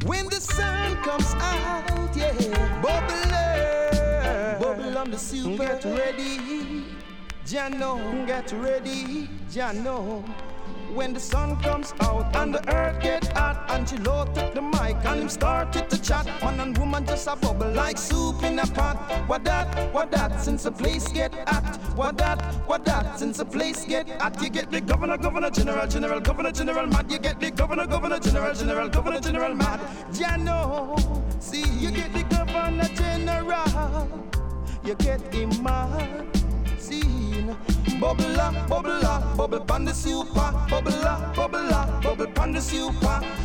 When the sun comes out, yeah, bubble on the super. Get ready, Jano, get ready, Jano. When the sun comes out and the earth get hot, Angelo took the mic and him started to chat. Man and woman just a bubble like soup in a pot. What that, since the place get hot. What that, since the place get hot. You get the governor, general mad. You get the governor, general mad. Jano, see, you get the governor, general. You get him mad. Bubble up, bubble pan the super. Bubble up, bubble pan the super.